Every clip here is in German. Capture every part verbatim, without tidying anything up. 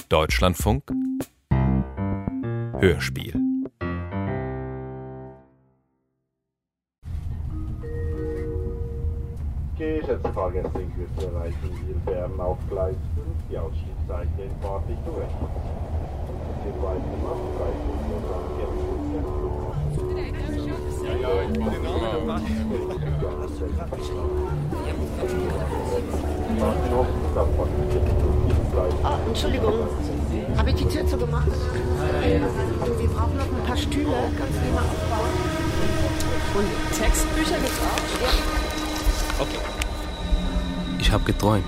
Deutschlandfunk Hörspiel. Geschätzte Fahrgäste, in Kürze erreichen wir Bern auf Gleis fünf, die Ausstiegszeit in Fahrtrichtung rechts. Den weiteren Abgleis Ja, ja, ich bin Oh, Entschuldigung. Habe ich die Tür zugemacht? Wir brauchen noch ein paar Stühle. Kannst du die mal aufbauen? Und Textbücher gibt's auch? Ja. Okay. Ich habe geträumt.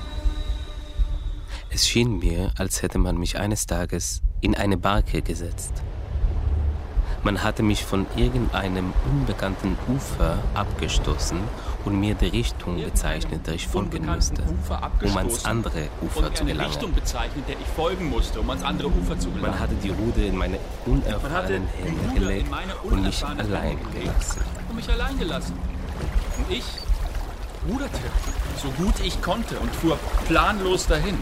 Es schien mir, als hätte man mich eines Tages in eine Barke gesetzt. Man hatte mich von irgendeinem unbekannten Ufer abgestoßen und mir die Richtung bezeichnet, der ich folgen musste, um ans andere Ufer zu gelangen. Richtung bezeichnet, der ich folgen musste, um ans andere Ufer zu gelangen. Man hatte die Ruder in meine unerfahrenen Hände gelegt und mich allein gelassen. Und mich allein gelassen. Und ich ruderte, so gut ich konnte, und fuhr planlos dahin.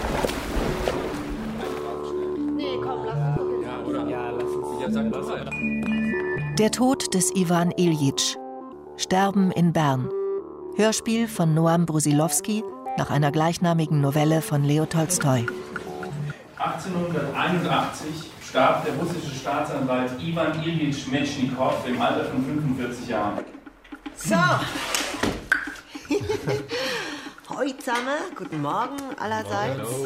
Nee, komm, lass uns. Ja, oder? Ja, lass uns. Ja, sag mal. Der Tod des Iwan Iljitsch. Sterben in Bern. Hörspiel von Noam Brusilowski nach einer gleichnamigen Novelle von Leo Tolstoi. achtzehnhunderteinundachtzig starb der russische Staatsanwalt Iwan Iljitsch Metschnikow im Alter von fünfundvierzig Jahren. So. Hoi zusammen, guten Morgen allerseits. Hallo.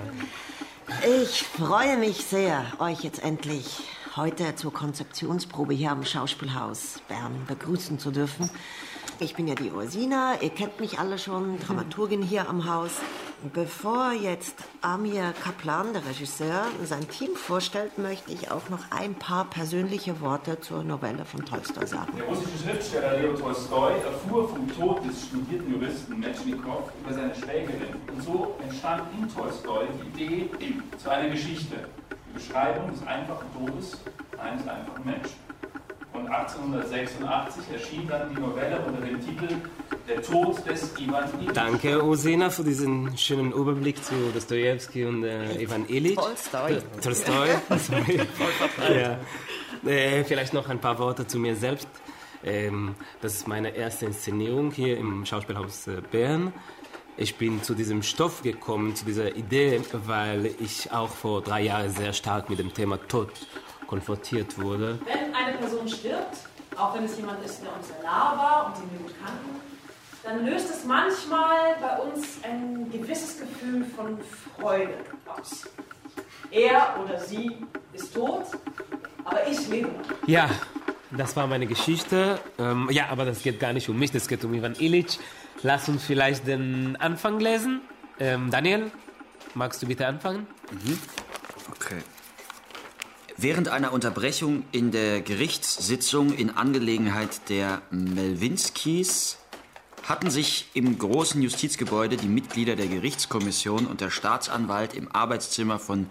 Ich freue mich sehr, euch jetzt endlich heute zur Konzeptionsprobe hier am Schauspielhaus Bern begrüßen zu dürfen. Ich bin ja die Ursina, ihr kennt mich alle schon, Dramaturgin hier am Haus. Bevor jetzt Amir Kaplan, der Regisseur, sein Team vorstellt, möchte ich auch noch ein paar persönliche Worte zur Novelle von Tolstoi sagen. Der russische Schriftsteller Leo Tolstoi erfuhr vom Tod des studierten Juristen Metschnikow über seine Schwägerin. Und so entstand in Tolstoi die Idee zu einer Geschichte. Die Beschreibung des einfachen Todes eines einfachen Menschen. Und achtzehnhundertsechsundachtzig erschien dann die Novelle unter dem Titel Der Tod des Iwan Iljitsch. Danke, Ursina, für diesen schönen Überblick zu Dostojewski und äh, Iwan Iljitsch. Tolstoi. Tolstoi. Sorry. Ja. Äh, vielleicht noch ein paar Worte zu mir selbst. Ähm, das ist meine erste Inszenierung hier im Schauspielhaus äh, Bern. Ich bin zu diesem Stoff gekommen, zu dieser Idee, weil ich auch vor drei Jahren sehr stark mit dem Thema Tod konfrontiert wurde. Wenn eine Person stirbt, auch wenn es jemand ist, der uns sehr nah war und den wir gut kannten, dann löst es manchmal bei uns ein gewisses Gefühl von Freude aus. Er oder sie ist tot, aber ich lebe noch. Ja, das war meine Geschichte. Ähm, ja, aber das geht gar nicht um mich, das geht um Iwan Iljitsch. Lass uns vielleicht den Anfang lesen. Ähm, Daniel, magst du bitte anfangen? Mhm. Okay. Während einer Unterbrechung in der Gerichtssitzung in Angelegenheit der Melwinskis hatten sich im großen Justizgebäude die Mitglieder der Gerichtskommission und der Staatsanwalt im Arbeitszimmer von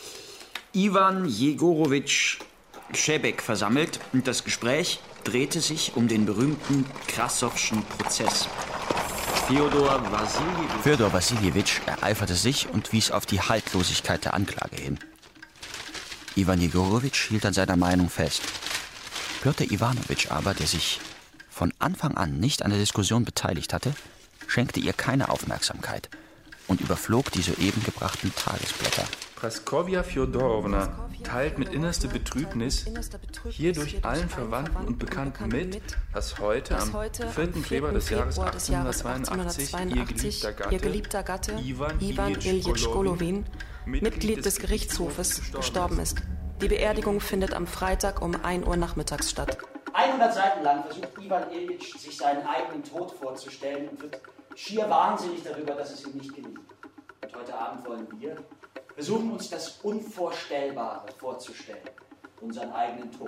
Iwan Jegorowitsch Schäbek versammelt und das Gespräch drehte sich um den berühmten Krassowschen Prozess. Fjodor Wassiljewitsch Fjodor Wassiljewitsch ereiferte sich und wies auf die Haltlosigkeit der Anklage hin. Iwan Jegorowitsch hielt an seiner Meinung fest. Pjotr Iwanowitsch aber, der sich von Anfang an nicht an der Diskussion beteiligt hatte, schenkte ihr keine Aufmerksamkeit und überflog die soeben gebrachten Tagesblätter. Praskovja Fjodorowna teilt mit innerster Betrübnis hierdurch allen Verwandten und Bekannten mit, dass heute am vierten Februar des Jahres achtzehnhundertzweiundachtzig ihr geliebter Gatte Iwan Iljitsch Golovin, Mitglied des Gerichtshofes, gestorben ist. Die Beerdigung findet am Freitag um ein Uhr nachmittags statt. hundert Seiten lang versucht Iwan Iljitsch, sich seinen eigenen Tod vorzustellen und wird schier wahnsinnig darüber, dass es ihm nicht gelingt. Und heute Abend wollen wir versuchen, uns das Unvorstellbare vorzustellen, unseren eigenen Tod.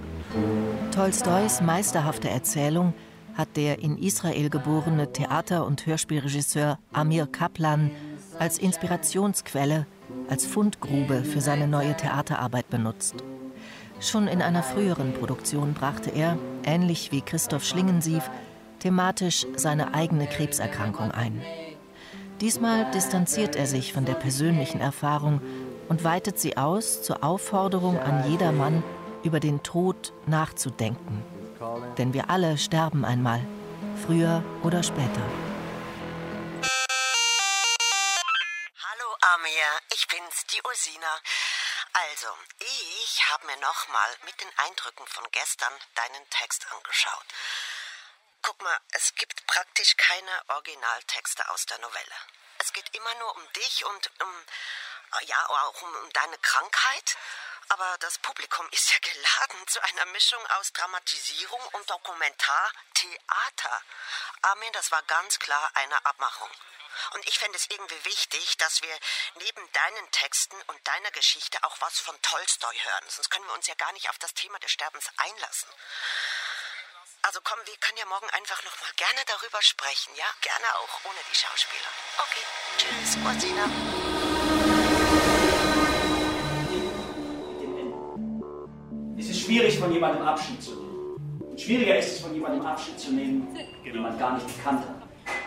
Tolstois meisterhafte Erzählung hat der in Israel geborene Theater- und Hörspielregisseur Amir Kaplan als Inspirationsquelle, als Fundgrube für seine neue Theaterarbeit benutzt. Schon in einer früheren Produktion brachte er, ähnlich wie Christoph Schlingensief, thematisch seine eigene Krebserkrankung ein. Diesmal distanziert er sich von der persönlichen Erfahrung und weitet sie aus zur Aufforderung an jedermann, über den Tod nachzudenken. Denn wir alle sterben einmal, früher oder später. Hallo Amir, ich bin's, die Ursina. Also, ich habe mir nochmal mit den Eindrücken von gestern deinen Text angeschaut. Guck mal, es gibt praktisch keine Originaltexte aus der Novelle. Es geht immer nur um dich und um, ja, auch um, um deine Krankheit. Aber das Publikum ist ja geladen zu einer Mischung aus Dramatisierung und Dokumentartheater. Armin, das war ganz klar eine Abmachung. Und ich fände es irgendwie wichtig, dass wir neben deinen Texten und deiner Geschichte auch was von Tolstoi hören. Sonst können wir uns ja gar nicht auf das Thema des Sterbens einlassen. Also komm, wir können ja morgen einfach noch mal gerne darüber sprechen, ja? Gerne auch ohne die Schauspieler. Okay, tschüss, Ursina. Es ist schwierig, von jemandem Abschied zu nehmen. Schwieriger ist es, von jemandem Abschied zu nehmen, den man gar nicht gekannt hat.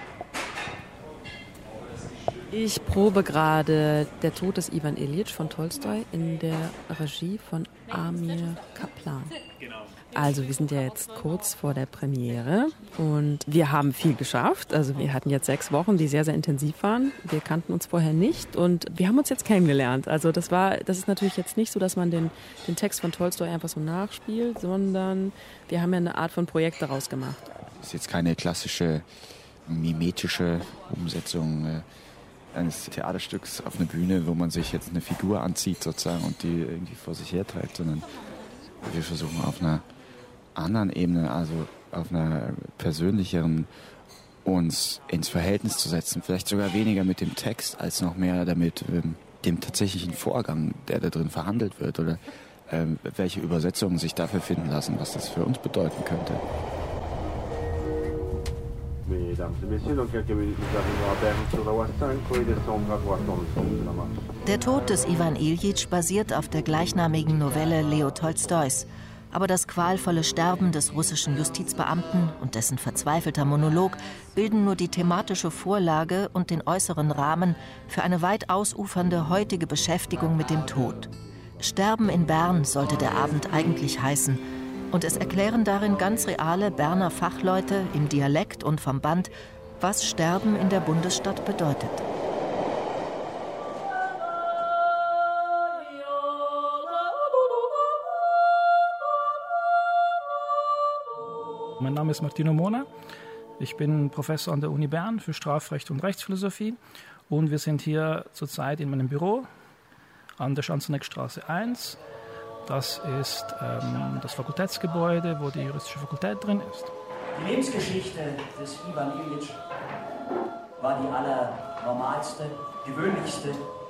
Ich probe gerade Der Tod des Iwan Iljitsch von Tolstoi in der Regie von Amir Kaplan. Also wir sind ja jetzt kurz vor der Premiere und wir haben viel geschafft. Also wir hatten jetzt sechs Wochen, die sehr, sehr intensiv waren. Wir kannten uns vorher nicht und wir haben uns jetzt kennengelernt. Also das war, das ist natürlich jetzt nicht so, dass man den, den Text von Tolstoi einfach so nachspielt, sondern wir haben ja eine Art von Projekt daraus gemacht. Das ist jetzt keine klassische mimetische Umsetzung äh eines Theaterstücks auf einer Bühne, wo man sich jetzt eine Figur anzieht sozusagen und die irgendwie vor sich herträgt, sondern wir versuchen auf einer anderen Ebene, also auf einer persönlicheren, uns ins Verhältnis zu setzen, vielleicht sogar weniger mit dem Text, als noch mehr damit ähm, dem tatsächlichen Vorgang, der da drin verhandelt wird oder ähm, welche Übersetzungen sich dafür finden lassen, was das für uns bedeuten könnte. Der Tod des Iwan Iljitsch basiert auf der gleichnamigen Novelle Leo Tolstois. Aber das qualvolle Sterben des russischen Justizbeamten und dessen verzweifelter Monolog bilden nur die thematische Vorlage und den äußeren Rahmen für eine weit ausufernde heutige Beschäftigung mit dem Tod. Sterben in Bern sollte der Abend eigentlich heißen. Und es erklären darin ganz reale Berner Fachleute im Dialekt und vom Band, was Sterben in der Bundesstadt bedeutet. Mein Name ist Martino Mona. Ich bin Professor an der Uni Bern für Strafrecht und Rechtsphilosophie. Und wir sind hier zurzeit in meinem Büro an der Schanzeneckstraße eins. Das ist ähm, das Fakultätsgebäude, wo die juristische Fakultät drin ist. Die Lebensgeschichte des Iwan Iljitsch war die allernormalste, gewöhnlichste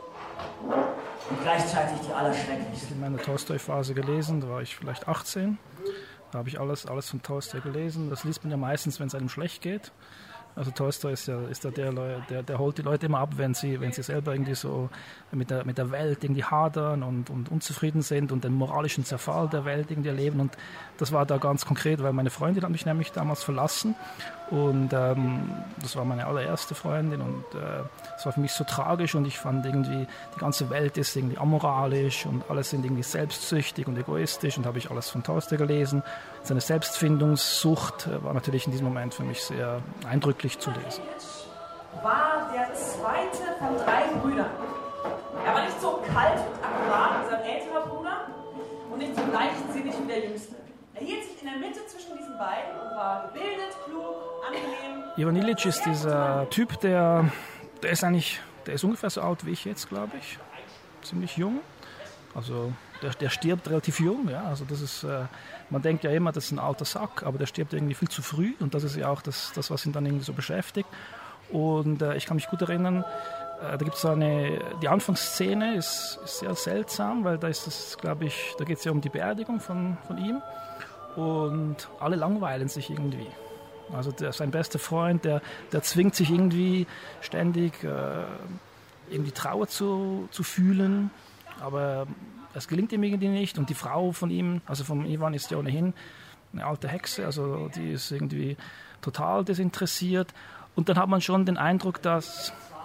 und gleichzeitig die allerschrecklichste. In meiner Tolstoi-Phase gelesen, da war ich vielleicht achtzehn. Da habe ich alles, alles von Tolstoi gelesen. Das liest man ja meistens, wenn es einem schlecht geht. Also Tolstoi ist ja, ist ja der, der, der holt die Leute immer ab, wenn sie, wenn sie selber irgendwie so mit der, mit der Welt irgendwie hadern und, und unzufrieden sind und den moralischen Zerfall der Welt irgendwie erleben. Und das war da ganz konkret, weil meine Freundin hat mich nämlich damals verlassen und ähm, das war meine allererste Freundin und äh, das war für mich so tragisch und ich fand irgendwie, die ganze Welt ist irgendwie amoralisch und alles sind irgendwie selbstsüchtig und egoistisch und habe ich alles von Tolstoi gelesen. Seine Selbstfindungssucht war natürlich in diesem Moment für mich sehr eindrücklich zu lesen. War der zweite von drei Brüdern. Er war nicht so kalt und akkurat wie sein älterer Bruder und nicht so leichtsinnig wie der Jüngste. Er hielt sich in der Mitte zwischen diesen beiden und war gebildet, klug, angenehm. Iwan Iljitsch ist dieser Typ, der, der ist eigentlich, der ist ungefähr so alt wie ich jetzt, glaube ich. Ziemlich jung. Also der, der stirbt relativ jung, ja. Also das ist, äh, man denkt ja immer, das ist ein alter Sack, aber der stirbt irgendwie viel zu früh und das ist ja auch das, das was ihn dann irgendwie so beschäftigt. Und äh, ich kann mich gut erinnern, äh, da gibt es so eine, die Anfangsszene ist, ist sehr seltsam, weil da ist es, glaube ich, da geht es ja um die Beerdigung von, von ihm und alle langweilen sich irgendwie. Also der, sein bester Freund, der, der zwingt sich irgendwie ständig äh, irgendwie Trauer zu, zu fühlen, aber es gelingt ihm irgendwie nicht. Und die Frau von ihm, also von Iwan, ist ja ohnehin eine alte Hexe, also die ist irgendwie total desinteressiert. Und dann hat man schon den Eindruck, dass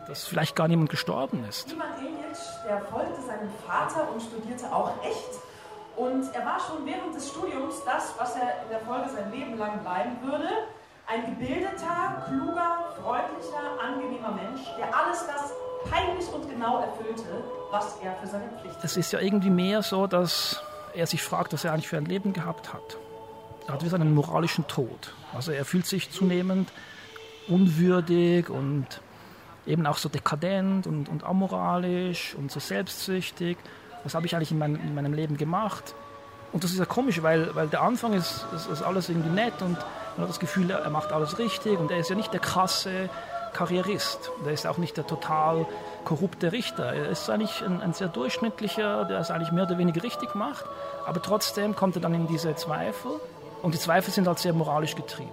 dass vielleicht gar niemand gestorben ist. Ivan Iljitsch, der folgte seinem Vater und studierte auch Recht. Und er war schon während des Studiums das, was er in der Folge sein Leben lang bleiben würde. Ein gebildeter, kluger, freundlicher, angenehmer Mensch, der alles das peinlich und genau erfüllte, was er für seine Pflicht hatte. Es ist ja irgendwie mehr so, dass er sich fragt, was er eigentlich für ein Leben gehabt hat. Er hat wie so einen moralischen Tod. Also er fühlt sich zunehmend unwürdig und eben auch so dekadent und, und amoralisch und so selbstsüchtig. Was habe ich eigentlich in, mein, in meinem Leben gemacht? Und das ist ja komisch, weil, weil der Anfang ist, ist, ist alles irgendwie nett und man hat das Gefühl, er macht alles richtig und er ist ja nicht der krasse Karrierist. Er ist auch nicht der total korrupte Richter. Er ist eigentlich ein, ein sehr durchschnittlicher, der es eigentlich mehr oder weniger richtig macht, aber trotzdem kommt er dann in diese Zweifel und die Zweifel sind halt sehr moralisch getrieben.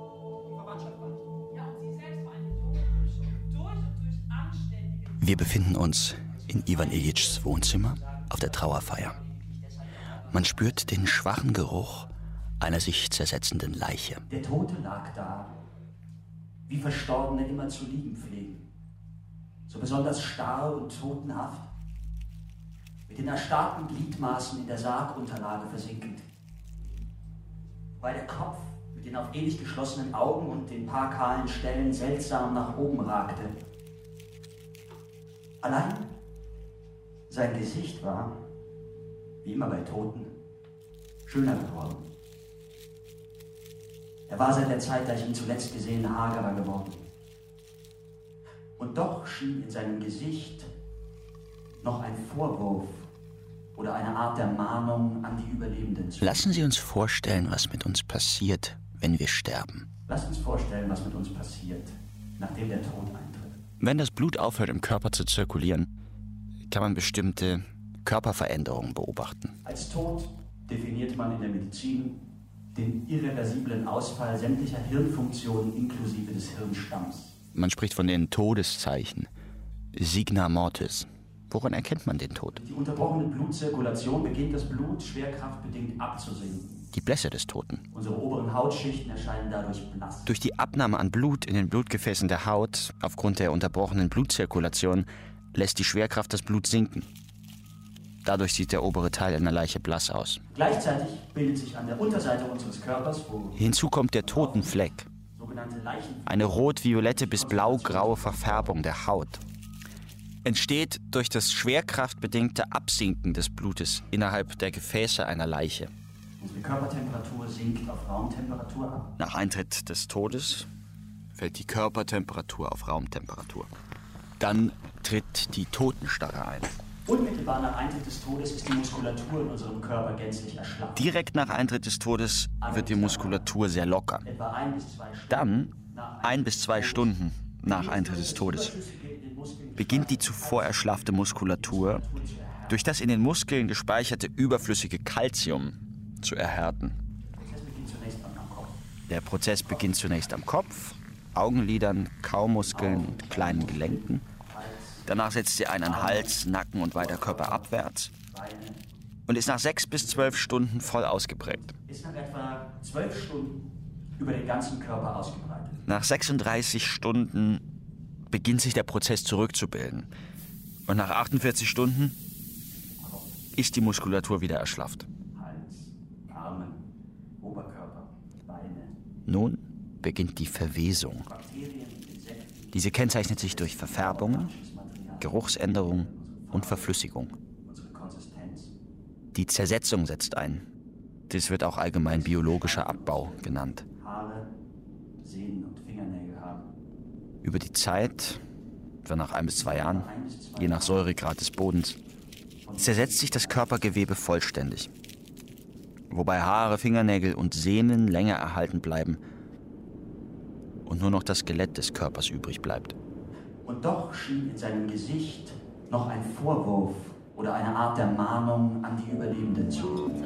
Wir befinden uns in Ivan Iljitschs Wohnzimmer auf der Trauerfeier. Man spürt den schwachen Geruch einer sich zersetzenden Leiche. Der Tote lag da, wie Verstorbene immer zu liegen pflegen. So besonders starr und totenhaft, mit den erstarrten Gliedmaßen in der Sargunterlage versinkend. Weil der Kopf mit den auf ewig geschlossenen Augen und den paar kahlen Stellen seltsam nach oben ragte. Allein sein Gesicht war, wie immer bei Toten, schöner geworden. Er war seit der Zeit, da ich ihn zuletzt gesehen, hagerer geworden. Und doch schien in seinem Gesicht noch ein Vorwurf oder eine Art der Mahnung an die Überlebenden zu. Lassen Sie uns vorstellen, was mit uns passiert, wenn wir sterben. Lass uns vorstellen, was mit uns passiert, nachdem der Tod eintritt. Wenn das Blut aufhört, im Körper zu zirkulieren, kann man bestimmte Körperveränderungen beobachten. Als Tod definiert man in der Medizin den irreversiblen Ausfall sämtlicher Hirnfunktionen inklusive des Hirnstamms. Man spricht von den Todeszeichen, Signa Mortis. Woran erkennt man den Tod? Die unterbrochene Blutzirkulation beginnt das Blut schwerkraftbedingt abzusinken. Die Blässe des Toten. Unsere oberen Hautschichten erscheinen dadurch blass. Durch die Abnahme an Blut in den Blutgefäßen der Haut, aufgrund der unterbrochenen Blutzirkulation, lässt die Schwerkraft das Blut sinken. Dadurch sieht der obere Teil einer Leiche blass aus. Gleichzeitig bildet sich an der Unterseite unseres Körpers, wo hinzu kommt der Totenfleck, eine rot-violette bis blau-graue Verfärbung der Haut. Entsteht durch das schwerkraftbedingte Absinken des Blutes innerhalb der Gefäße einer Leiche. Unsere Körpertemperatur sinkt auf Raumtemperatur ab. Nach Eintritt des Todes fällt die Körpertemperatur auf Raumtemperatur. Dann tritt die Totenstarre ein. Unmittelbar nach Eintritt des Todes ist die Muskulatur in unserem Körper gänzlich erschlaffen. Direkt nach Eintritt des Todes wird die Muskulatur sehr locker. Dann, ein bis zwei Stunden nach Eintritt des Todes, beginnt die zuvor erschlaffte Muskulatur durch das in den Muskeln gespeicherte überflüssige Calcium zu erhärten. Der Prozess beginnt zunächst am Kopf, Augenlidern, Kaumuskeln und kleinen Gelenken. Danach setzt sie ein an Hals, Nacken und weiter Körper abwärts und ist nach sechs bis zwölf Stunden voll ausgeprägt. Ist nach etwa zwölf Stunden über den ganzen Körper ausgebreitet. Nach sechsunddreißig Stunden beginnt sich der Prozess zurückzubilden. Und nach achtundvierzig Stunden ist die Muskulatur wieder erschlafft. Hals, Arme, Oberkörper, Beine. Nun beginnt die Verwesung. Diese kennzeichnet sich durch Verfärbungen, Geruchsänderung und Verflüssigung. Die Zersetzung setzt ein. Dies wird auch allgemein biologischer Abbau genannt. Haare, Sehnen und Fingernägel haben. Über die Zeit, etwa nach ein bis zwei Jahren, je nach Säuregrad des Bodens, zersetzt sich das Körpergewebe vollständig. Wobei Haare, Fingernägel und Sehnen länger erhalten bleiben und nur noch das Skelett des Körpers übrig bleibt. Und doch schien in seinem Gesicht noch ein Vorwurf oder eine Art der Mahnung an die Überlebenden zu liegen.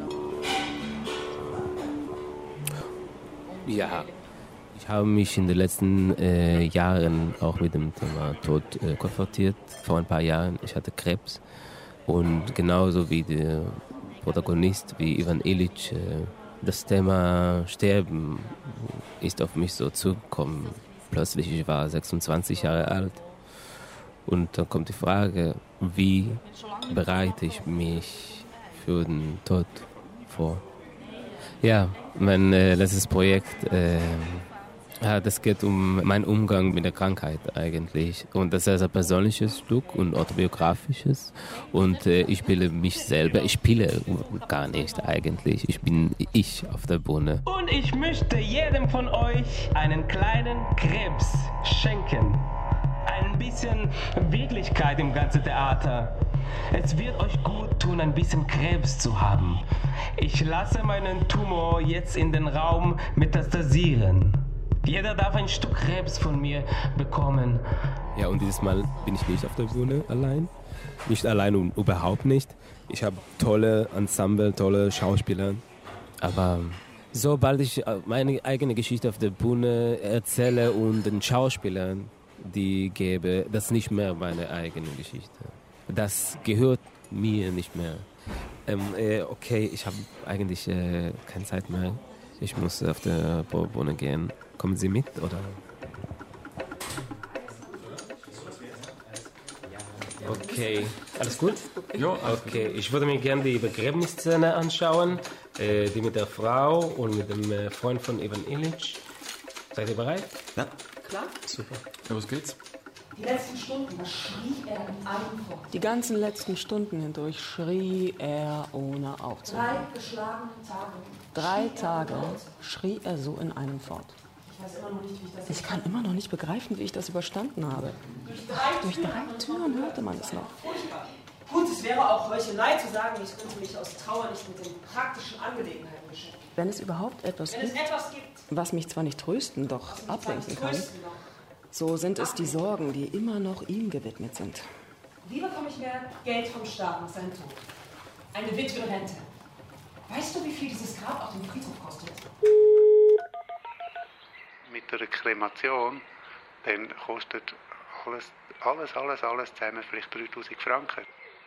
Ja, ich habe mich in den letzten äh, Jahren auch mit dem Thema Tod äh, konfrontiert. Vor ein paar Jahren, ich hatte Krebs. Und genauso wie der Protagonist, wie Ivan Iljitsch, äh, das Thema Sterben ist auf mich so zugekommen. Plötzlich, ich war sechsundzwanzig Jahre alt Und dann kommt die Frage, wie bereite ich mich für den Tod vor? Ja, mein äh, letztes Projekt, äh, ja, das geht um meinen Umgang mit der Krankheit eigentlich. Und das ist ein sehr persönliches Stück und autobiografisches. Und äh, ich spiele mich selber, ich spiele gar nicht eigentlich. Ich bin ich auf der Bühne. Und ich möchte jedem von euch einen kleinen Krebs schenken. Ein bisschen Wirklichkeit im ganzen Theater. Es wird euch gut tun, ein bisschen Krebs zu haben. Ich lasse meinen Tumor jetzt in den Raum metastasieren. Jeder darf ein Stück Krebs von mir bekommen. Ja, und dieses Mal bin ich nicht auf der Bühne allein. Nicht allein und überhaupt nicht. Ich habe tolle Ensemble, tolle Schauspieler. Aber sobald ich meine eigene Geschichte auf der Bühne erzähle und den Schauspielern die gebe, das ist nicht mehr meine eigene Geschichte. Das gehört mir nicht mehr. Ähm, äh, okay, ich habe eigentlich äh, keine Zeit mehr. Ich muss auf der Bühne gehen. Kommen Sie mit, oder? Okay, alles gut? Ja, okay. Ich würde mir gerne die Begräbnisszene anschauen, äh, die mit der Frau und mit dem äh, Freund von Ivan Illich. Seid ihr bereit? Ja. Klar? Super. Ja, was geht's? Die letzten Stunden, da schrie er in einem fort. Die ganzen letzten Stunden hindurch schrie er ohne aufzuhören. Drei geschlagene Tage. Drei Tage schrie er so in einem fort. Ich weiß immer noch nicht, wie ich das Ich kann immer noch nicht begreifen, wie ich das überstanden habe. Durch drei, Durch drei Türen hörte man es noch. Furchtbar. Gut, es wäre auch Heuchelei zu sagen, ich könnte mich aus Trauer nicht mit den praktischen Angelegenheiten beschäftigen. Wenn es überhaupt etwas Wenn gibt, es etwas gibt, was mich zwar nicht trösten, doch was mich ablenken zwar nicht kann, trösten, doch so sind es die Sorgen, die immer noch ihm gewidmet sind. wie bekomme ich mehr Geld vom Staat nach seinem Tod? Eine Witwenrente. Weißt du, wie viel dieses Grab auf dem Friedhof kostet? Mit einer Kremation, dann kostet alles, alles, alles, alles zusammen vielleicht dreitausend Franken.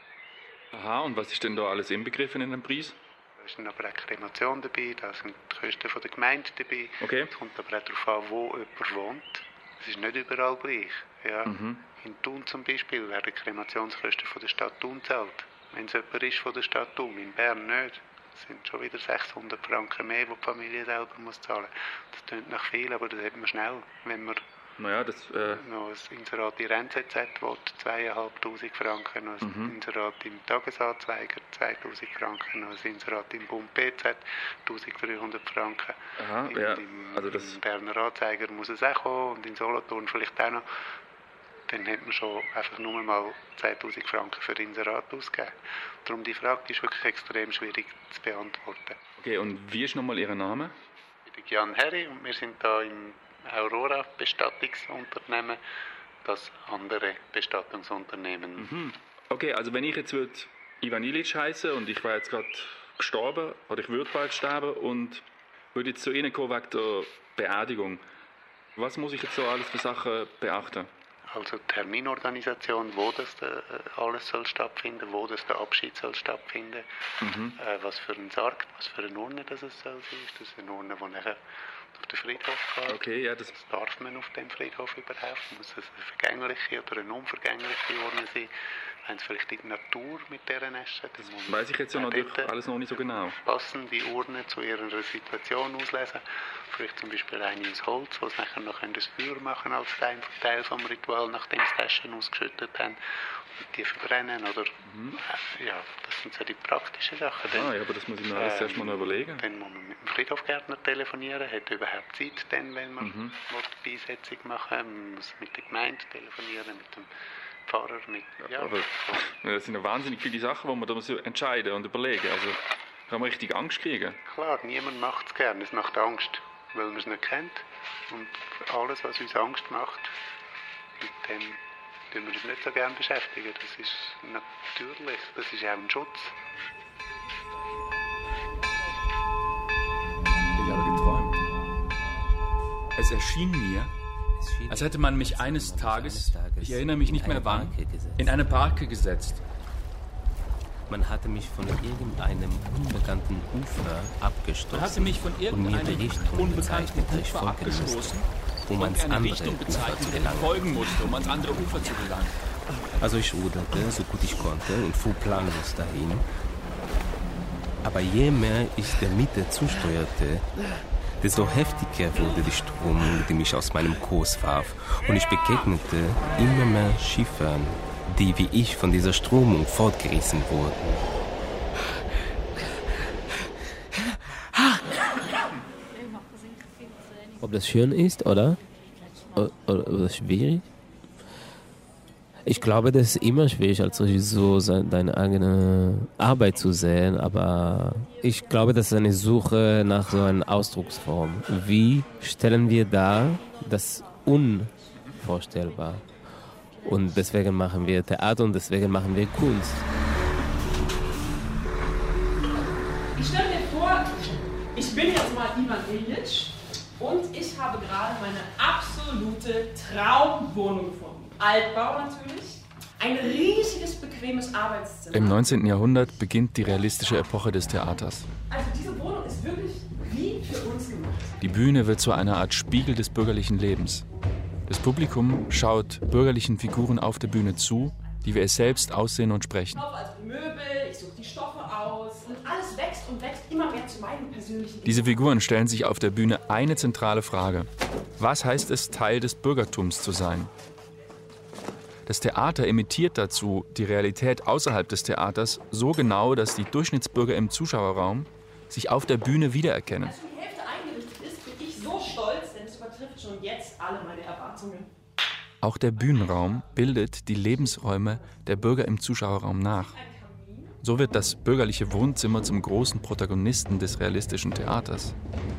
Aha, und was ist denn da alles inbegriffen in dem Preis? Da ist dann aber auch Kremation dabei, da sind die Kosten von der Gemeinde dabei. Okay. Es kommt aber auch darauf an, wo jemand wohnt. Es ist nicht überall gleich. Ja. Mhm. In Thun zum Beispiel werden Kremationskosten von der Stadt Thun gezahlt. Wenn es jemand ist von der Stadt Thun, in Bern nicht. Das sind schon wieder sechshundert Franken mehr, die die Familie selber muss zahlen. Das klingt nach viel, aber das hat man schnell, wenn man naja, das, äh noch ein Inserat in N Z Z will, zweitausendfünfhundert Franken, noch ein Mhm. Inserat im Tagesanzeiger, zweitausend Franken, noch ein Inserat im Bund B Z, eintausenddreihundert Franken. Aha, Im, ja, im, also das- im Berner Anzeiger muss es auch kommen und in Solothurn vielleicht auch noch. Dann hat man schon einfach nur mal zweitausend Franken für Inserat ausgegeben. Darum die Frage die ist wirklich extrem schwierig zu beantworten. Okay, und wie ist nochmal Ihr Name? Ich bin Jan Herri und wir sind da im Aurora Bestattungsunternehmen, das andere Bestattungsunternehmen. Mhm. Okay, also wenn ich jetzt würde Ivan Illich heiße und ich war jetzt gerade gestorben oder ich würde bald sterben und würde jetzt zu Ihnen kommen wegen der Beerdigung, was muss ich jetzt so alles für Sachen beachten? Also die Terminorganisation, wo das äh, alles soll stattfinden, wo das der Abschied soll stattfinden, Mhm. äh, was für ein Sarg, was für eine Urne das es soll sein. Ist das eine Urne, die nachher auf den Friedhof geht? Okay, ja, das... Was darf man auf dem Friedhof überhaupt? Muss es eine vergängliche oder eine unvergängliche Urne sein? Haben sie vielleicht in der Natur mit dieser Nester? Das Weiß ich jetzt ja natürlich alles noch nicht so genau. Passen die Urne zu ihrer Situation auslesen. Vielleicht zum Beispiel eine aus Holz, wo sie nachher noch ein Feuer machen als Teil, Teil vom Ritual, nachdem sie die Asche ausgeschüttet haben. Und die verbrennen. Oder, Mhm. äh, ja, das sind so die praktischen Sachen. Ah, ja, aber das muss ich mir alles erst mal noch überlegen. Dann muss man mit dem Friedhofgärtner telefonieren. Hat er überhaupt Zeit, dann, wenn man Mhm. die Beisetzung machen will? Man muss mit der Gemeinde telefonieren, mit dem Pfarrer. Mit, ja, Aber das sind ja wahnsinnig viele Sachen, die man da muss entscheiden und überlegen. Also kann man richtig Angst kriegen. Klar, niemand macht es gerne. Es macht Angst, weil man es nicht kennt. Und alles, was uns Angst macht, mit dem tun wir uns nicht so gerne beschäftigen. Das ist natürlich, das ist auch ein Schutz. Ich habe geträumt. Es erschien mir, als hätte man mich eines Tages, ich erinnere mich nicht mehr wann, in eine Barke gesetzt. Man hatte mich von irgendeinem unbekannten Ufer abgestoßen. Man hatte mich von und mir irgendeinem die Richtung unbekannten bezeichnet, die ich Ufer folgen musste, abgestoßen um und ans eine andere Richtung Ufer bezeichnet, zu die ich gelangen. folgen musste, um ans andere Ufer zu gelangen. Also ich ruderte, so gut ich konnte, und fuhr planlos dahin. Aber je mehr ich der Mitte zusteuerte, desto heftiger wurde die Strömung, die mich aus meinem Kurs warf. Und ich begegnete immer mehr Schiffern, die wie ich von dieser Strömung fortgerissen wurden. Ob das schön ist, oder? Oder, oder schwierig? Ich glaube, das ist immer schwierig, als Regisseur so deine eigene Arbeit zu sehen, aber ich glaube, das ist eine Suche nach so einer Ausdrucksform. Wie stellen wir dar das Unvorstellbar? Und deswegen machen wir Theater und deswegen machen wir Kunst. Ich stelle mir vor, ich bin jetzt mal Ivan Iljic und ich habe gerade meine absolute Traumwohnung gefunden. Altbau natürlich, ein riesiges, bequemes Arbeitszimmer. Im neunzehnten Jahrhundert beginnt die realistische Epoche des Theaters. Also diese Wohnung ist wirklich wie für uns gemacht. Die Bühne wird zu einer Art Spiegel des bürgerlichen Lebens. Das Publikum schaut bürgerlichen Figuren auf der Bühne zu, die wie es selbst aussehen und sprechen. Ich kaufe also die Möbel, ich suche die Stoffe aus und alles wächst und wächst immer mehr zu meinem persönlichen Diese Figuren stellen sich auf der Bühne eine zentrale Frage. Was heißt es, Teil des Bürgertums zu sein? Das Theater imitiert dazu die Realität außerhalb des Theaters so genau, dass die Durchschnittsbürger im Zuschauerraum sich auf der Bühne wiedererkennen. Als die Hälfte eingerichtet ist, bin ich so stolz, denn es übertrifft schon jetzt alle meine Erwartungen. Auch der Bühnenraum bildet die Lebensräume der Bürger im Zuschauerraum nach. So wird das bürgerliche Wohnzimmer zum großen Protagonisten des realistischen Theaters.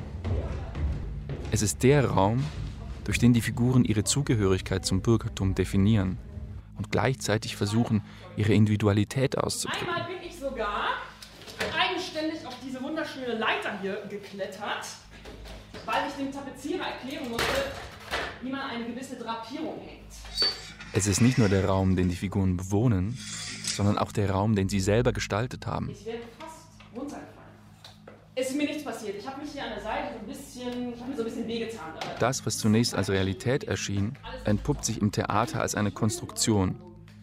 Es ist der Raum, durch den die Figuren ihre Zugehörigkeit zum Bürgertum definieren und gleichzeitig versuchen, ihre Individualität auszudrücken. Einmal bin ich sogar eigenständig auf diese wunderschöne Leiter hier geklettert, weil ich dem Tapezierer erklären musste, wie man eine gewisse Drapierung hängt. Es ist nicht nur der Raum, den die Figuren bewohnen, sondern auch der Raum, den sie selber gestaltet haben. Ich wäre fast runtergefallen. Es ist mir nichts passiert. Ich habe mich hier an der Seite so ein bisschen, ich habe mir so ein bisschen wehgetan. Das, was zunächst als Realität erschien, entpuppt sich im Theater als eine Konstruktion.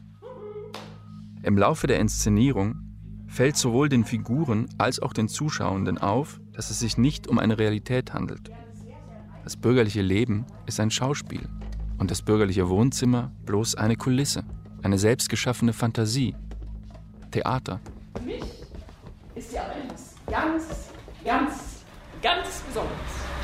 Im Laufe der Inszenierung fällt sowohl den Figuren als auch den Zuschauenden auf, dass es sich nicht um eine Realität handelt. Das bürgerliche Leben ist ein Schauspiel und das bürgerliche Wohnzimmer bloß eine Kulisse, eine selbstgeschaffene Fantasie. Theater. Für mich ist sie aber etwas ganz, ganz, ganz Besonderes.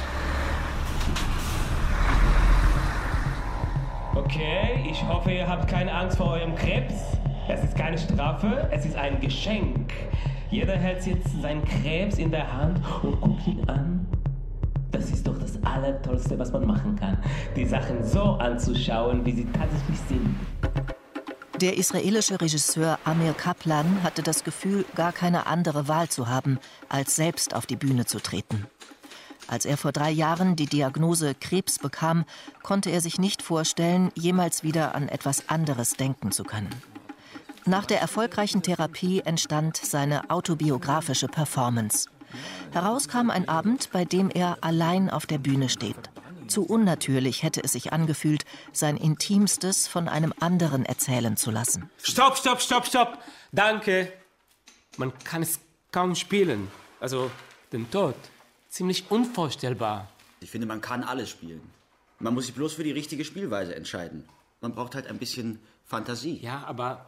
Okay, ich hoffe, ihr habt keine Angst vor eurem Krebs. Es ist keine Strafe, es ist ein Geschenk. Jeder hält jetzt seinen Krebs in der Hand und guckt ihn an. Das ist doch das Allertollste, was man machen kann. Die Sachen so anzuschauen, wie sie tatsächlich sind. Der israelische Regisseur Amir Kaplan hatte das Gefühl, gar keine andere Wahl zu haben, als selbst auf die Bühne zu treten. Als er vor drei Jahren die Diagnose Krebs bekam, konnte er sich nicht vorstellen, jemals wieder an etwas anderes denken zu können. Nach der erfolgreichen Therapie entstand seine autobiografische Performance. Heraus kam ein Abend, bei dem er allein auf der Bühne steht. Zu unnatürlich hätte es sich angefühlt, sein Intimstes von einem anderen erzählen zu lassen. Stopp, stopp, stopp, stopp! Danke! Man kann es kaum spielen. Also, den Tod. Ziemlich unvorstellbar. Ich finde, man kann alles spielen. Man muss sich bloß für die richtige Spielweise entscheiden. Man braucht halt ein bisschen Fantasie. Ja, aber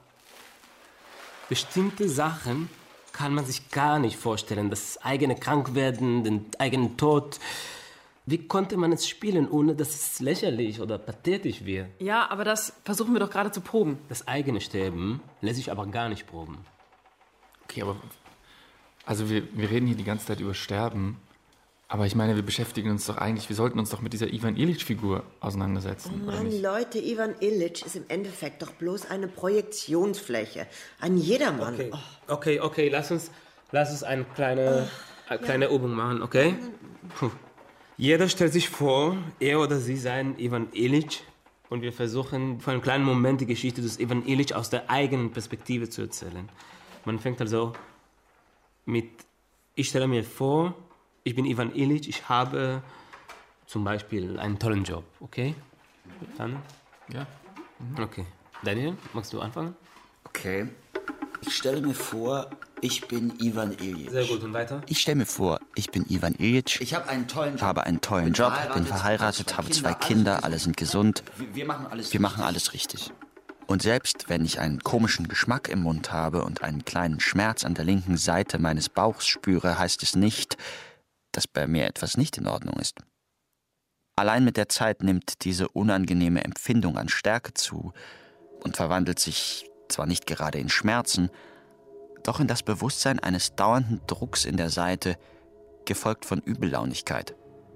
bestimmte Sachen kann man sich gar nicht vorstellen. Das eigene Krankwerden, den eigenen Tod. Wie konnte man es spielen, ohne dass es lächerlich oder pathetisch wird? Ja, aber das versuchen wir doch gerade zu proben. Das eigene Sterben lässt sich aber gar nicht proben. Okay, aber also wir, wir reden hier die ganze Zeit über Sterben. Aber ich meine, wir beschäftigen uns doch eigentlich, wir sollten uns doch mit dieser Ivan Iljic-Figur auseinandersetzen. Oh Mann, Leute, Ivan Iljic ist im Endeffekt doch bloß eine Projektionsfläche. Ein Jedermann. Okay, oh. okay, okay, lass uns, lass uns eine kleine, oh, eine kleine ja. Übung machen, okay? Puh. Jeder stellt sich vor, er oder sie seien Ivan Iljic. Und wir versuchen, für einen kleinen Moment die Geschichte des Ivan Iljic aus der eigenen Perspektive zu erzählen. Man fängt also mit, ich stelle mir vor, ich bin Ivan Iljic, ich habe zum Beispiel einen tollen Job, okay? Dann? Ja. Mhm. Okay. Daniel, magst du anfangen? Okay. Ich stelle mir vor, ich bin Ivan Iljitsch. Sehr gut, und weiter? Ich stelle mir vor, ich bin Ivan Iljitsch. Ich habe einen tollen Job. habe einen tollen bin Job, bin verheiratet, habe zwei Kinder, alle sind gesund. Wir, wir machen alles Wir machen alles richtig. Und selbst wenn ich einen komischen Geschmack im Mund habe und einen kleinen Schmerz an der linken Seite meines Bauchs spüre, heißt es nicht, dass bei mir etwas nicht in Ordnung ist. Allein mit der Zeit nimmt diese unangenehme Empfindung an Stärke zu und verwandelt sich zwar nicht gerade in Schmerzen, doch in das Bewusstsein eines dauernden Drucks in der Seite, gefolgt von Übellaunigkeit.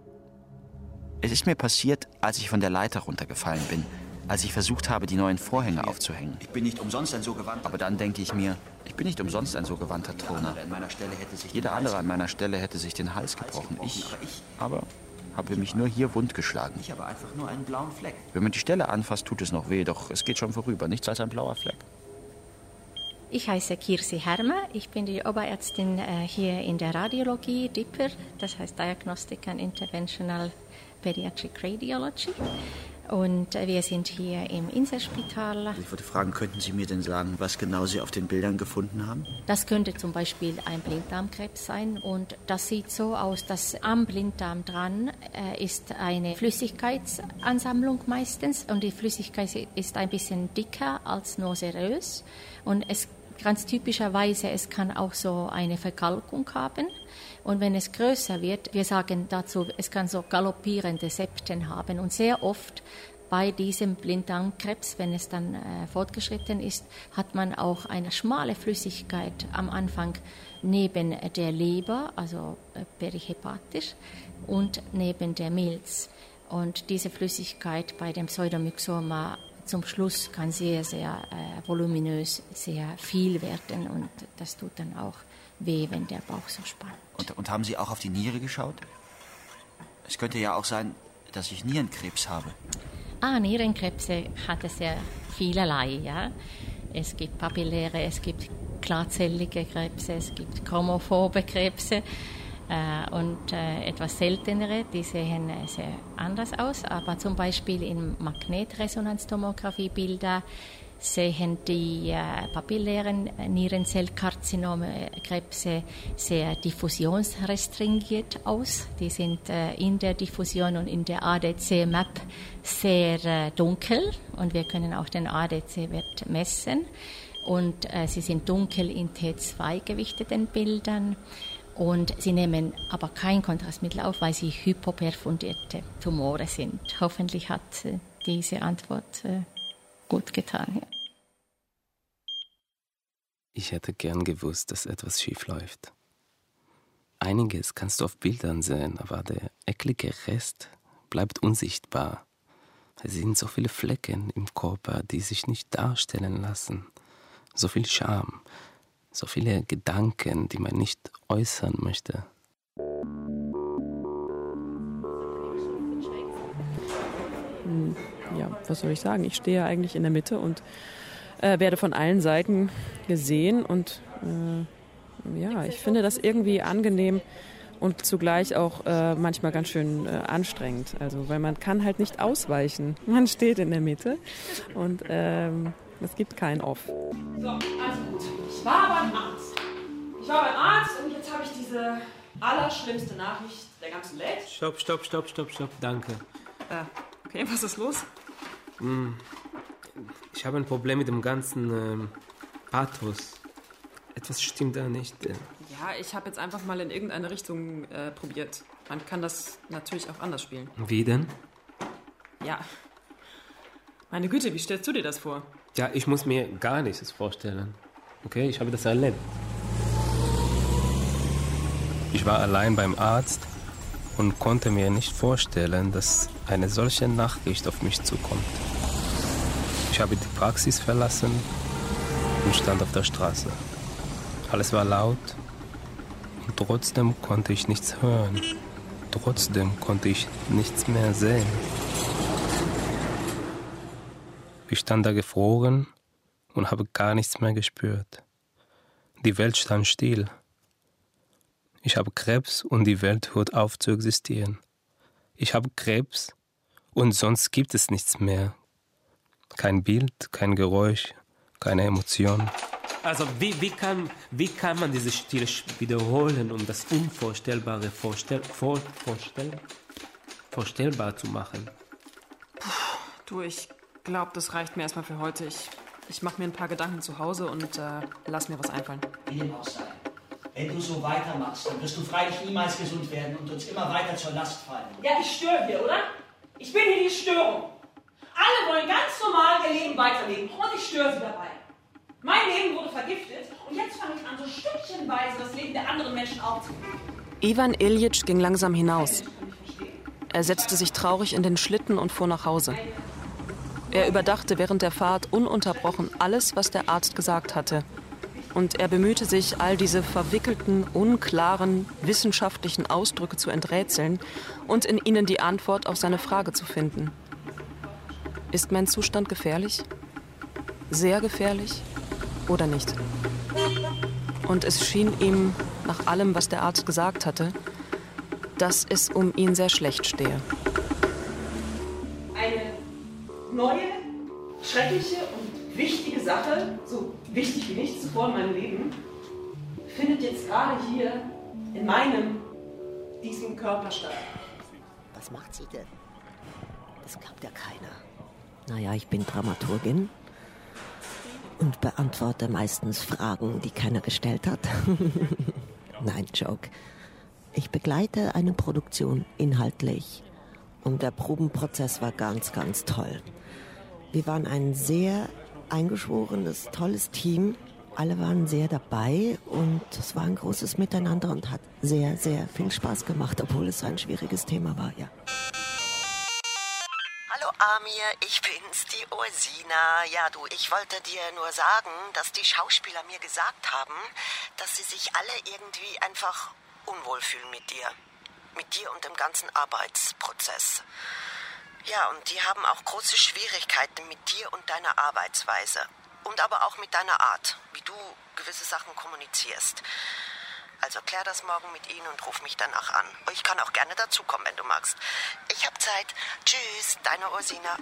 Es ist mir passiert, als ich von der Leiter runtergefallen bin, als ich versucht habe, die neuen Vorhänge aufzuhängen. Ich bin nicht umsonst ein so gewandter. Aber dann denke ich mir, ich bin nicht umsonst ein so gewandter Turner. Jeder andere an meiner Stelle hätte sich den Hals gebrochen. Ich aber habe mich nur hier wundgeschlagen. Ich habe einfach nur einen blauen Fleck. Wenn man die Stelle anfasst, tut es noch weh, doch es geht schon vorüber. Nichts als ein blauer Fleck. Ich heiße Kirsi Herme, ich bin die Oberärztin äh, hier in der Radiologie, D I P R, das heißt Diagnostic and Interventional Pediatric Radiology. Und äh, wir sind hier im Inselspital. Ich würde fragen, könnten Sie mir denn sagen, was genau Sie auf den Bildern gefunden haben? Das könnte zum Beispiel ein Blinddarmkrebs sein und das sieht so aus, dass am Blinddarm dran äh, ist eine Flüssigkeitsansammlung meistens und die Flüssigkeit ist ein bisschen dicker als nur serös und es ganz typischerweise, es kann auch so eine Verkalkung haben. Und wenn es größer wird, wir sagen dazu, es kann so galoppierende Septen haben. Und sehr oft bei diesem Blinddarmkrebs, wenn es dann äh, fortgeschritten ist, hat man auch eine schmale Flüssigkeit am Anfang neben der Leber, also äh, perihepatisch, und neben der Milz. Und diese Flüssigkeit bei dem Pseudomyxoma zum Schluss kann sehr, sehr äh, voluminös, sehr viel werden. Und das tut dann auch weh, wenn der Bauch so spannt. Und, und haben Sie auch auf die Niere geschaut? Es könnte ja auch sein, dass ich Nierenkrebs habe. Ah, Nierenkrebse hat es ja vielerlei, ja. Es gibt papilläre, es gibt klarzellige Krebse, es gibt chromophobe Krebse äh, und äh, etwas seltenere, die sehen äh, sehr anders aus. Aber zum Beispiel in Magnetresonanztomographie-Bilder sehen die äh, papillären Nierenzellkarzinomkrebse sehr diffusionsrestringiert aus. Die sind äh, in der Diffusion und in der A D C-Map sehr äh, dunkel und wir können auch den A D C-Wert messen. Und äh, sie sind dunkel in T zwei gewichteten Bildern und sie nehmen aber kein Kontrastmittel auf, weil sie hypoperfundierte Tumore sind. Hoffentlich hat äh, diese Antwort äh, gut getan. Ja. Ich hätte gern gewusst, dass etwas schief läuft. Einiges kannst du auf Bildern sehen, aber der eklige Rest bleibt unsichtbar. Es sind so viele Flecken im Körper, die sich nicht darstellen lassen. So viel Scham, so viele Gedanken, die man nicht äußern möchte. Ja, was soll ich sagen? Ich stehe eigentlich in der Mitte und äh, werde von allen Seiten gesehen und äh, ja, ich finde das irgendwie angenehm und zugleich auch äh, manchmal ganz schön äh, anstrengend. Also, weil man kann halt nicht ausweichen. Man steht in der Mitte und ähm, es gibt kein Off. So, also gut. Ich war beim Arzt. Ich war beim Arzt und jetzt habe ich diese allerschlimmste Nachricht der ganzen Welt. Stopp, stopp, stopp, stopp, stopp, danke. Äh, okay, was ist los? Ich habe ein Problem mit dem ganzen ähm, Pathos. Etwas stimmt da nicht. Ja, ich habe jetzt einfach mal in irgendeine Richtung äh, probiert. Man kann das natürlich auch anders spielen. Wie denn? Ja. Meine Güte, wie stellst du dir das vor? Ja, ich muss mir gar nichts vorstellen. Okay, ich habe das erlebt. Ich war allein beim Arzt und konnte mir nicht vorstellen, dass eine solche Nachricht auf mich zukommt. Ich habe die Praxis verlassen und stand auf der Straße. Alles war laut und trotzdem konnte ich nichts hören. Trotzdem konnte ich nichts mehr sehen. Ich stand da gefroren und habe gar nichts mehr gespürt. Die Welt stand still. Ich habe Krebs und die Welt hört auf zu existieren. Ich habe Krebs und sonst gibt es nichts mehr. Kein Bild, kein Geräusch, keine Emotion. Also wie, wie, kann, wie kann man diese Stile wiederholen, um das Unvorstellbare vorstell, vor, vorstell, vorstellbar zu machen? Puh, du, ich glaube, das reicht mir erstmal für heute. Ich, ich mache mir ein paar Gedanken zu Hause und äh, lass mir was einfallen. Wie dem auch sei. Wenn du so weitermachst, dann wirst du freilich niemals gesund werden und uns immer weiter zur Last fallen. Ja, ich störe hier, oder? Ich bin hier die Störung. Alle wollen ganz normal ihr Leben weiterleben und ich störe sie dabei. Mein Leben wurde vergiftet und jetzt fange ich an, so stückchenweise das Leben der anderen Menschen aufzunehmen. Ivan Iljitsch ging langsam hinaus. Er setzte sich traurig in den Schlitten und fuhr nach Hause. Er überdachte während der Fahrt ununterbrochen alles, was der Arzt gesagt hatte. Und er bemühte sich, all diese verwickelten, unklaren, wissenschaftlichen Ausdrücke zu enträtseln und in ihnen die Antwort auf seine Frage zu finden. Ist mein Zustand gefährlich? Sehr gefährlich? Oder nicht? Und es schien ihm, nach allem, was der Arzt gesagt hatte, dass es um ihn sehr schlecht stehe. Eine neue, schreckliche und wichtige Sache, so wichtig wie nichts zuvor in meinem Leben, findet jetzt gerade hier in meinem, diesem Körper statt. Was macht sie denn? Das glaubt ja keiner. Naja, ich bin Dramaturgin und beantworte meistens Fragen, die keiner gestellt hat. Nein, Joke. Ich begleite eine Produktion inhaltlich und der Probenprozess war ganz, ganz toll. Wir waren ein sehr eingeschworenes, tolles Team. Alle waren sehr dabei und es war ein großes Miteinander und hat sehr, sehr viel Spaß gemacht, obwohl es ein schwieriges Thema war, ja. Hallo Amir, ich bin's, die Ursina. Ja du, ich wollte dir nur sagen, dass die Schauspieler mir gesagt haben, dass sie sich alle irgendwie einfach unwohl fühlen mit dir. Mit dir und dem ganzen Arbeitsprozess. Ja, und die haben auch große Schwierigkeiten mit dir und deiner Arbeitsweise. Und aber auch mit deiner Art, wie du gewisse Sachen kommunizierst. Also klär das morgen mit ihnen und ruf mich danach an. Ich kann auch gerne dazukommen, wenn du magst. Ich hab Zeit. Tschüss, deine Ursina.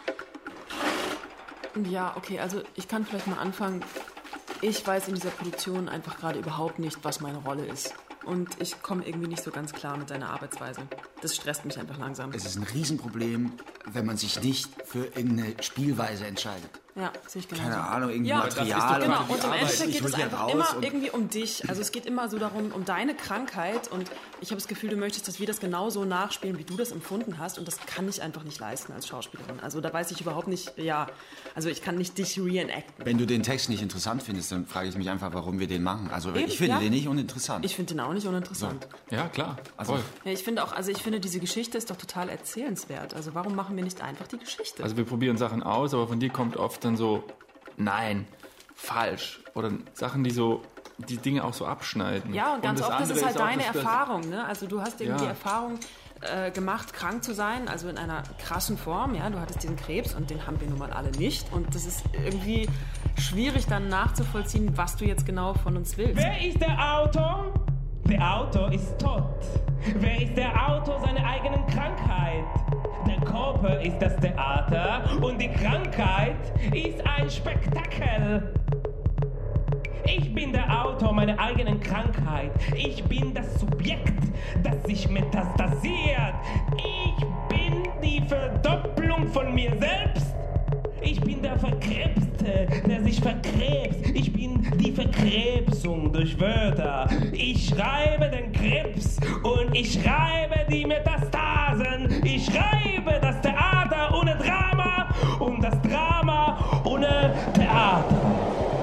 Ja, okay, also ich kann vielleicht mal anfangen. Ich weiß in dieser Produktion einfach gerade überhaupt nicht, was meine Rolle ist. Und ich komme irgendwie nicht so ganz klar mit deiner Arbeitsweise. Das stresst mich einfach langsam. Es ist ein Riesenproblem, wenn man sich nicht für irgendeine Spielweise entscheidet. Ja, sehe ich genau. Keine Ahnung, irgendwie ja, Material. Genau, und im Endeffekt geht es hier einfach immer irgendwie um dich. Also es geht immer so darum, um deine Krankheit. Und ich habe das Gefühl, du möchtest, dass wir das genauso nachspielen, wie du das empfunden hast. Und das kann ich einfach nicht leisten als Schauspielerin. Also da weiß ich überhaupt nicht, ja, also ich kann nicht dich reenacten. Wenn du den Text nicht interessant findest, dann frage ich mich einfach, warum wir den machen. Also Eben, ich finde ja. den nicht uninteressant. Ich finde den auch nicht uninteressant. So. Ja, klar. Also, ja, ich finde auch, also ich finde, diese Geschichte ist doch total erzählenswert. Also warum machen wir nicht einfach die Geschichte? Also wir probieren Sachen aus, aber von dir kommt oft dann so, nein, falsch. Oder Sachen, die so die Dinge auch so abschneiden. Ja, und ganz und oft ist es halt auch, deine dass, Erfahrung. Ne? Also du hast eben ja. die Erfahrung äh, gemacht, krank zu sein, also in einer krassen Form. Ja? Du hattest diesen Krebs und den haben wir nun mal alle nicht. Und das ist irgendwie schwierig dann nachzuvollziehen, was du jetzt genau von uns willst. Wer ist der Autor? Der Autor ist tot. Wer ist der Autor seiner eigenen Krankheit? Der Körper ist das Theater und die Krankheit ist ein Spektakel. Ich bin der Autor meiner eigenen Krankheit. Ich bin das Subjekt, das sich metastasiert. Ich bin die Verdopplung von mir selbst. Ich bin der Verkrebste, der sich verkrebst. Ich bin die Verkrebsung durch Wörter. Ich schreibe den Krebs und ich schreibe die Metastasen. Ich schreibe das Theater ohne Drama und das Drama ohne Theater.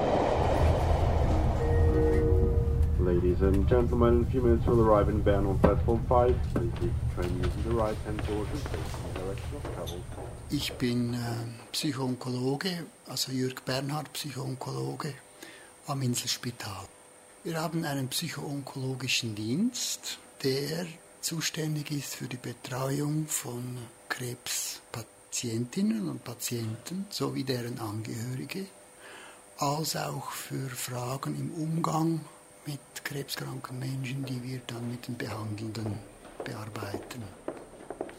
Ladies and gentlemen, a few minutes will arrive in Bern on platform five. Please leave the train using the right-hand doors and face in the direction of travel. Ich bin äh, Psychoonkologe, also Jürg Bernhard, Psychoonkologe am Inselspital. Wir haben einen psychoonkologischen Dienst, der zuständig ist für die Betreuung von Krebspatientinnen und Patienten sowie deren Angehörige, als auch für Fragen im Umgang mit krebskranken Menschen, die wir dann mit den Behandelnden bearbeiten.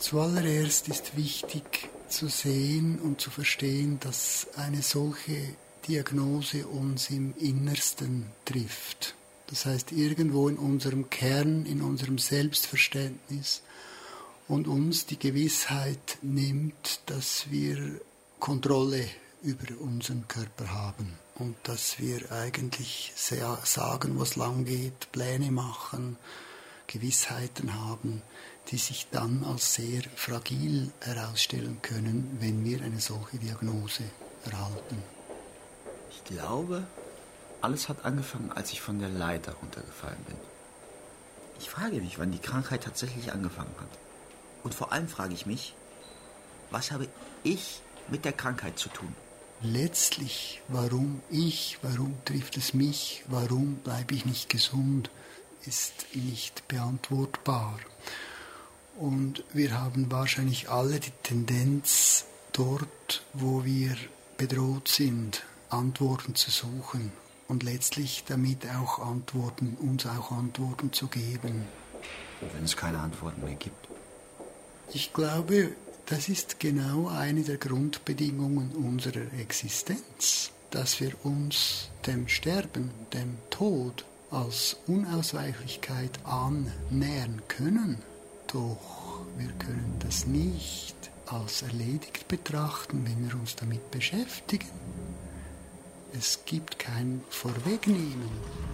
Zuallererst ist wichtig zu sehen und zu verstehen, dass eine solche Diagnose uns im Innersten trifft. Das heißt, irgendwo in unserem Kern, in unserem Selbstverständnis und uns die Gewissheit nimmt, dass wir Kontrolle über unseren Körper haben und dass wir eigentlich sehr sagen, wo es lang geht, Pläne machen, Gewissheiten haben, die sich dann als sehr fragil herausstellen können, wenn wir eine solche Diagnose erhalten. Ich glaube, alles hat angefangen, als ich von der Leiter runtergefallen bin. Ich frage mich, wann die Krankheit tatsächlich angefangen hat. Und vor allem frage ich mich, was habe ich mit der Krankheit zu tun? Letztlich, warum ich, warum trifft es mich, warum bleibe ich nicht gesund, ist nicht beantwortbar. Und wir haben wahrscheinlich alle die Tendenz, dort, wo wir bedroht sind, Antworten zu suchen und letztlich damit auch Antworten, uns auch Antworten zu geben. Und wenn es keine Antworten mehr gibt? Ich glaube, das ist genau eine der Grundbedingungen unserer Existenz, dass wir uns dem Sterben, dem Tod als Unausweichlichkeit annähern können. Doch wir können das nicht als erledigt betrachten, wenn wir uns damit beschäftigen. Es gibt kein Vorwegnehmen.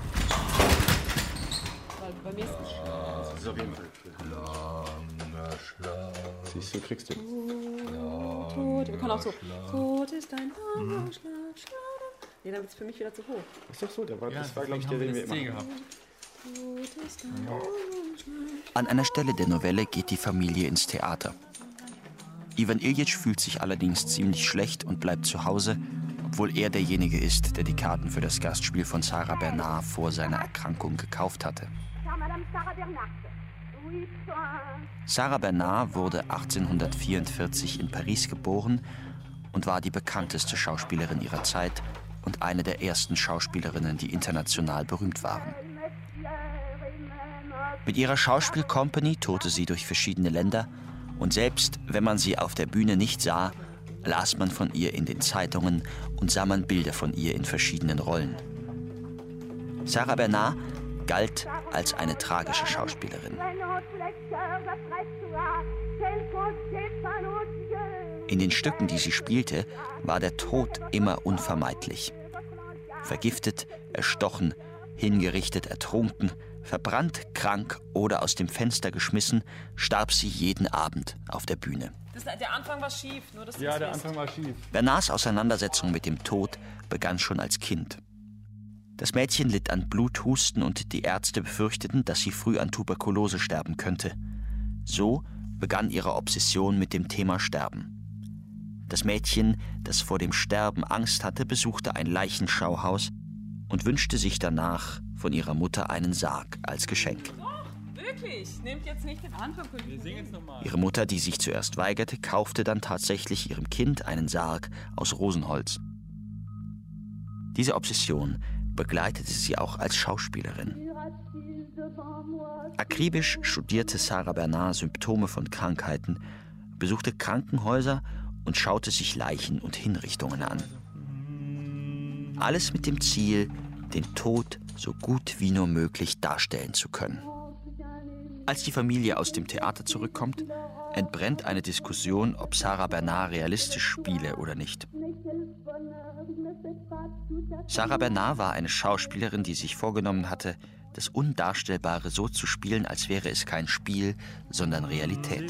Bei mir ist das ist auf jeden Fall langer Schlaf. Siehst du, kriegst du. Tod, Tod. Wir können auch so. Tod ist ein langer mhm. Schlaf, Schlaf. Nee, dann wird es für mich wieder zu hoch. Ist doch so, der war, ja, das war, glaube ich, der, den wir immer gehabt. An einer Stelle der Novelle geht die Familie ins Theater. Ivan Iljitsch fühlt sich allerdings ziemlich schlecht und bleibt zu Hause, obwohl er derjenige ist, der die Karten für das Gastspiel von Sarah Bernard vor seiner Erkrankung gekauft hatte. Sarah Bernard wurde achtzehnhundertvierundvierzig in Paris geboren und war die bekannteste Schauspielerin ihrer Zeit und eine der ersten Schauspielerinnen, die international berühmt waren. Mit ihrer Schauspielcompany tourte sie durch verschiedene Länder und selbst wenn man sie auf der Bühne nicht sah, las man von ihr in den Zeitungen und sah man Bilder von ihr in verschiedenen Rollen. Sarah Bernard galt als eine tragische Schauspielerin. In den Stücken, die sie spielte, war der Tod immer unvermeidlich. Vergiftet, erstochen, hingerichtet, ertrunken, verbrannt, krank oder aus dem Fenster geschmissen, starb sie jeden Abend auf der Bühne. Das, der Anfang war schief. Nur, dass ja, der Anfang war schief. Bernards Auseinandersetzung mit dem Tod begann schon als Kind. Das Mädchen litt an Bluthusten und die Ärzte befürchteten, dass sie früh an Tuberkulose sterben könnte. So begann ihre Obsession mit dem Thema Sterben. Das Mädchen, das vor dem Sterben Angst hatte, besuchte ein Leichenschauhaus und wünschte sich danach von ihrer Mutter einen Sarg als Geschenk. Oh, wirklich? Nehmt jetzt nicht den Anfang. Wir singen jetzt nochmal. Ihre Mutter, die sich zuerst weigerte, kaufte dann tatsächlich ihrem Kind einen Sarg aus Rosenholz. Diese Obsession begleitete sie auch als Schauspielerin. Akribisch studierte Sarah Bernard Symptome von Krankheiten, besuchte Krankenhäuser und schaute sich Leichen und Hinrichtungen an. Alles mit dem Ziel, den Tod so gut wie nur möglich darstellen zu können. Als die Familie aus dem Theater zurückkommt, entbrennt eine Diskussion, ob Sarah Bernard realistisch spiele oder nicht. Sarah Bernard war eine Schauspielerin, die sich vorgenommen hatte, das Undarstellbare so zu spielen, als wäre es kein Spiel, sondern Realität.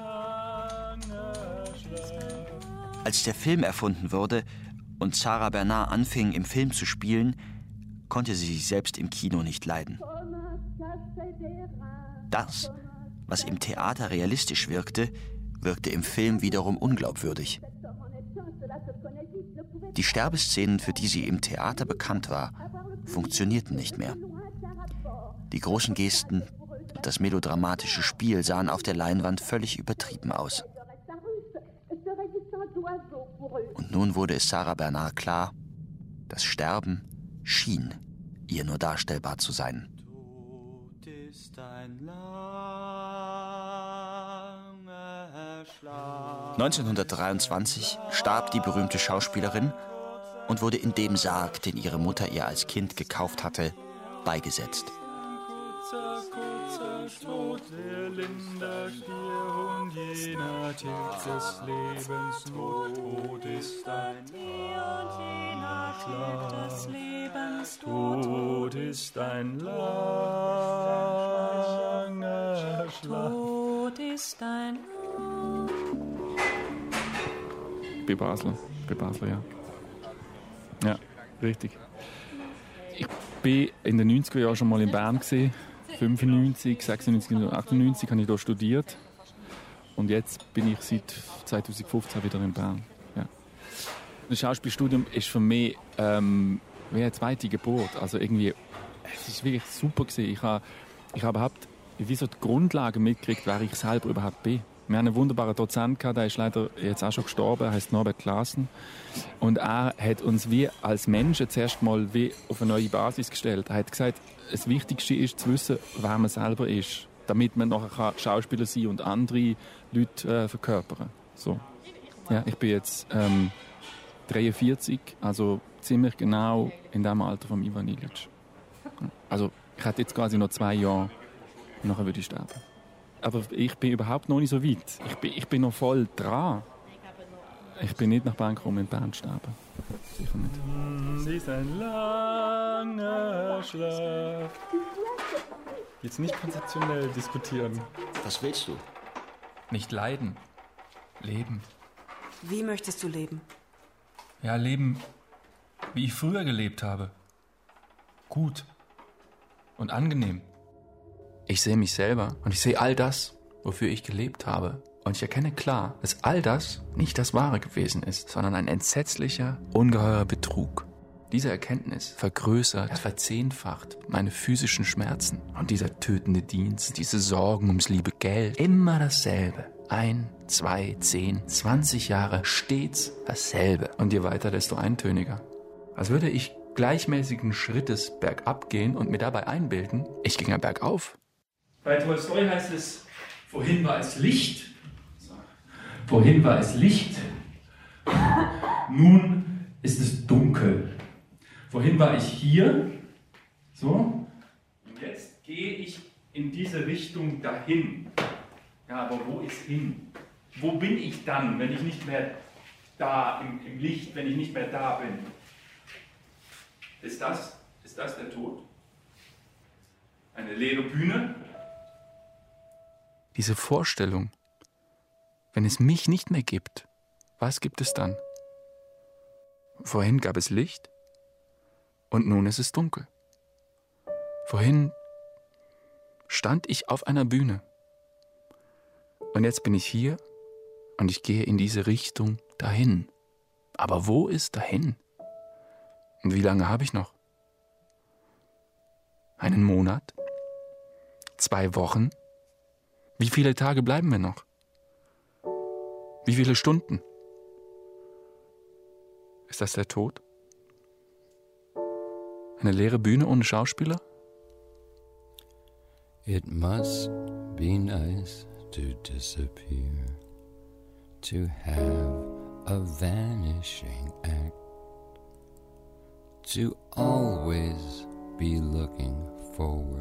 Als der Film erfunden wurde und Sarah Bernard anfing, im Film zu spielen, konnte sie sich selbst im Kino nicht leiden. Das, was im Theater realistisch wirkte, wirkte im Film wiederum unglaubwürdig. Die Sterbeszenen, für die sie im Theater bekannt war, funktionierten nicht mehr. Die großen Gesten und das melodramatische Spiel sahen auf der Leinwand völlig übertrieben aus. Und nun wurde es Sarah Bernard klar, das Sterben schien ihr nur darstellbar zu sein. Tod ist ein langer neunzehnhundertdreiundzwanzig starb die berühmte Schauspielerin und wurde in dem Sarg, den ihre Mutter ihr als Kind gekauft hatte, beigesetzt. Kurzer, kurzer Tod, der Linder Stier und jener tilgt des Lebens Not. Tod ist ein langer Schlaf, Tod ist ein langer Schlaf. Tod ist ein Ich bin Basler, ich bin Basler, ja. Ja, richtig. Ich bin in den neunziger Jahren schon mal in Bern gewesen. fünfundneunzig, sechsundneunzig, achtundneunzig habe ich hier studiert. Und jetzt bin ich seit zweitausendfünfzehn wieder in Bern. Ja. Das Schauspielstudium ist für mich ähm, wie eine zweite Geburt. Also irgendwie, es ist wirklich super gewesen. Ich habe, ich habe überhaupt wie so die Grundlagen mitgekriegt, wer ich selber überhaupt bin. Wir haben einen wunderbaren Dozent gehabt, der ist leider jetzt auch schon gestorben, er heißt Norbert Klaassen. Und er hat uns wie als Menschen zuerst mal wie auf eine neue Basis gestellt. Er hat gesagt, das Wichtigste ist zu wissen, wer man selber ist, damit man nachher Schauspieler sein und andere Leute äh, verkörpern. So. Ja, ich bin jetzt ähm, dreiundvierzig, also ziemlich genau in dem Alter von Ivan Iljic. Also ich hätte jetzt quasi noch zwei Jahre und nachher würde ich sterben. Aber ich bin überhaupt noch nicht so weit. Ich bin, ich bin noch voll dran. Ich bin nicht nach Bern gekommen, in Bern sterben. Sicher nicht. Es ist ein langer Schlaf. Jetzt nicht konzeptionell diskutieren. Was willst du? Nicht leiden. Leben. Wie möchtest du leben? Ja, leben, wie ich früher gelebt habe. Gut. Und angenehm. Ich sehe mich selber und ich sehe all das, wofür ich gelebt habe. Und ich erkenne klar, dass all das nicht das Wahre gewesen ist, sondern ein entsetzlicher, ungeheurer Betrug. Diese Erkenntnis vergrößert, verzehnfacht meine physischen Schmerzen. Und dieser tötende Dienst, diese Sorgen ums liebe Geld, immer dasselbe. Ein, zwei, zehn, zwanzig Jahre stets dasselbe. Und je weiter, desto eintöniger. Als würde ich gleichmäßigen Schrittes bergab gehen und mir dabei einbilden, ich ging ja bergauf. Bei Tolstoi heißt es, vorhin war es Licht, vorhin war es Licht, nun ist es dunkel. Vorhin war ich hier, so, und jetzt gehe ich in diese Richtung dahin. Ja, aber wo ist hin? Wo bin ich dann, wenn ich nicht mehr da im, im Licht, wenn ich nicht mehr da bin? Ist das, ist das der Tod? Eine leere Bühne? Diese Vorstellung, wenn es mich nicht mehr gibt, was gibt es dann? Vorhin gab es Licht und nun ist es dunkel. Vorhin stand ich auf einer Bühne und jetzt bin ich hier und ich gehe in diese Richtung dahin. Aber wo ist dahin? Und wie lange habe ich noch? Einen Monat? Zwei Wochen? Wie viele Tage bleiben mir noch? Wie viele Stunden? Ist das der Tod? Eine leere Bühne ohne Schauspieler? It must be nice to disappear, to have a vanishing act, to always be looking forward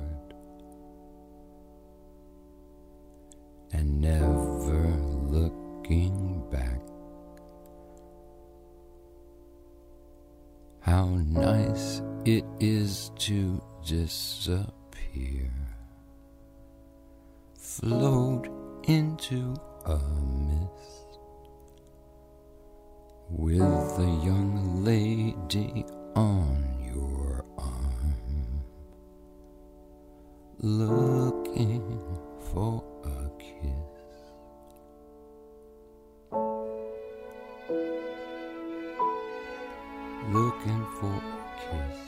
and never looking back. How nice it is to disappear, float into a mist with a young lady on your arm, looking for a kiss. Looking for a kiss.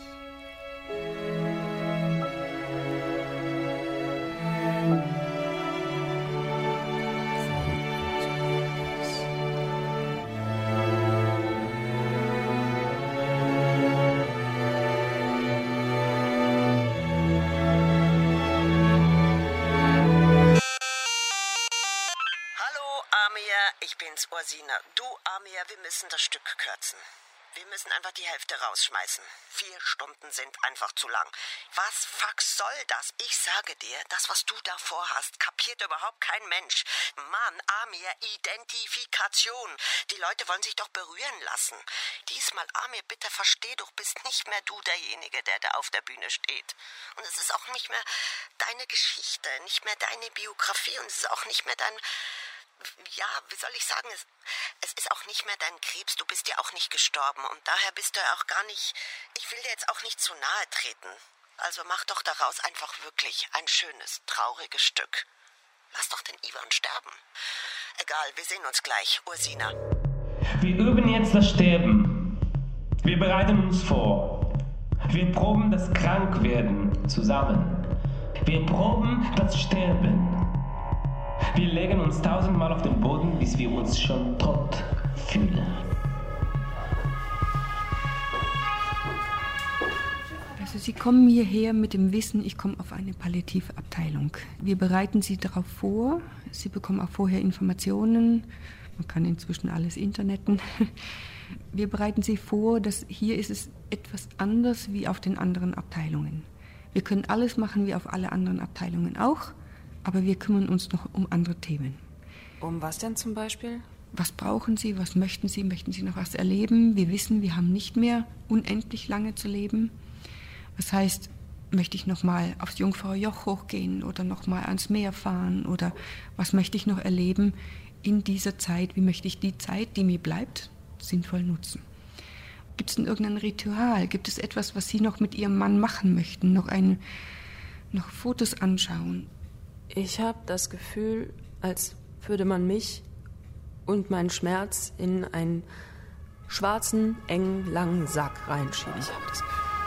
Ursina, du, Amir, wir müssen das Stück kürzen. Wir müssen einfach die Hälfte rausschmeißen. Vier Stunden sind einfach zu lang. Was fuck soll das? Ich sage dir, das, was du da vorhast, kapiert überhaupt kein Mensch. Mann, Amir, Identifikation. Die Leute wollen sich doch berühren lassen. Diesmal, Amir, bitte versteh doch, bist nicht mehr du derjenige, der da auf der Bühne steht. Und es ist auch nicht mehr deine Geschichte, nicht mehr deine Biografie und es ist auch nicht mehr dein... Ja, wie soll ich sagen, es, es ist auch nicht mehr dein Krebs, du bist ja auch nicht gestorben und daher bist du ja auch gar nicht, ich will dir jetzt auch nicht zu nahe treten. Also mach doch daraus einfach wirklich ein schönes, trauriges Stück. Lass doch den Ivan sterben. Egal, wir sehen uns gleich, Ursina. Wir üben jetzt das Sterben. Wir bereiten uns vor. Wir proben das Krankwerden zusammen. Wir proben das Sterben. Wir legen uns tausendmal auf den Boden, bis wir uns schon tot fühlen. Also Sie kommen hierher mit dem Wissen, ich komme auf eine Palliativabteilung. Wir bereiten Sie darauf vor. Sie bekommen auch vorher Informationen. Man kann inzwischen alles interneten. Wir bereiten Sie vor, dass hier ist es etwas anders wie auf den anderen Abteilungen. Wir können alles machen wie auf alle anderen Abteilungen auch. Aber wir kümmern uns noch um andere Themen. Um was denn zum Beispiel? Was brauchen Sie? Was möchten Sie? Möchten Sie noch was erleben? Wir wissen, wir haben nicht mehr unendlich lange zu leben. Das heißt, möchte ich noch mal aufs Jungfraujoch hochgehen oder noch mal ans Meer fahren? Oder was möchte ich noch erleben in dieser Zeit? Wie möchte ich die Zeit, die mir bleibt, sinnvoll nutzen? Gibt es denn irgendein Ritual? Gibt es etwas, was Sie noch mit Ihrem Mann machen möchten? Noch, ein, noch Fotos anschauen? Ich habe das Gefühl, als würde man mich und meinen Schmerz in einen schwarzen, engen, langen Sack reinschieben. Ich habe das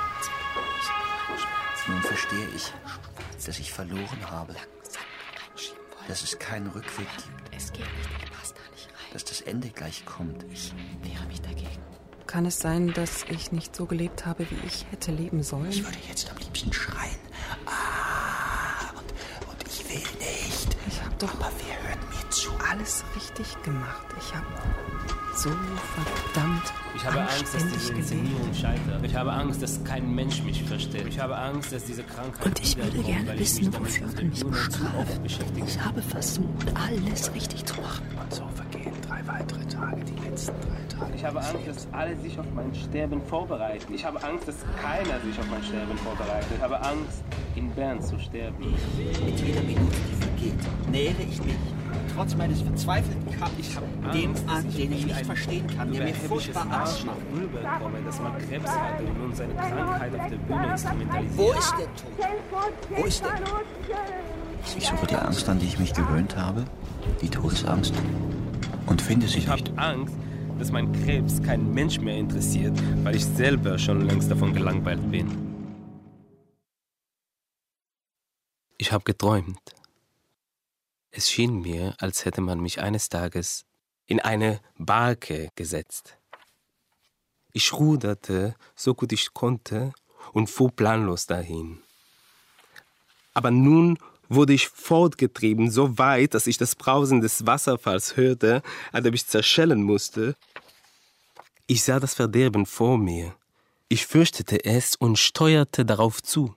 Gefühl, nun verstehe ich, dass ich verloren habe. Dass es keinen Rückweg gibt. Es geht nicht, er passt da nicht rein. Dass das Ende gleich kommt. Ich wehre mich dagegen. Kann es sein, dass ich nicht so gelebt habe, wie ich hätte leben sollen? Ich würde jetzt am liebsten schreien. Ah, und, und ich will nicht. Ich habe doch... Aber wer hört mir zu? Alles richtig gemacht. Ich habe so verdammt Ich habe Angst, dass diese Inszenierung scheitert. Ich habe Angst, dass kein Mensch mich versteht. Ich habe Angst, dass diese Krankheit... Und ich würde gerne wissen, wofür man mich bestraft. Ich habe versucht, alles richtig zu machen. Und so vergehen drei weitere Tage, die letzten drei Tage. Ich habe Angst, dass alle sich auf mein Sterben vorbereiten. Ich habe Angst, dass keiner sich auf mein Sterben vorbereitet. Ich habe Angst, in Bern zu sterben. Mit jeder Minute, die vergeht, nähere ich mich, trotz meines verzweifelten Kampfes, dem an, den ich nicht verstehen kann, der mir furchtbar Angst macht. Rüberkommen, dass man Krebs hatte und nun seine Krankheit auf der Bühne instrumentalisiert. Wo ist der Tod? Wo ist der Tod? Ich suche die Angst, an die ich mich gewöhnt habe, die Todesangst, und finde sie ich nicht. Ich habe Angst, dass mein Krebs keinen Mensch mehr interessiert, weil ich selber schon längst davon gelangweilt bin. Ich habe geträumt. Es schien mir, als hätte man mich eines Tages in eine Barke gesetzt. Ich ruderte, so gut ich konnte, und fuhr planlos dahin. Aber nun wurde ich fortgetrieben, so weit, dass ich das Brausen des Wasserfalls hörte, an dem ich zerschellen musste. Ich sah das Verderben vor mir. Ich fürchtete es und steuerte darauf zu.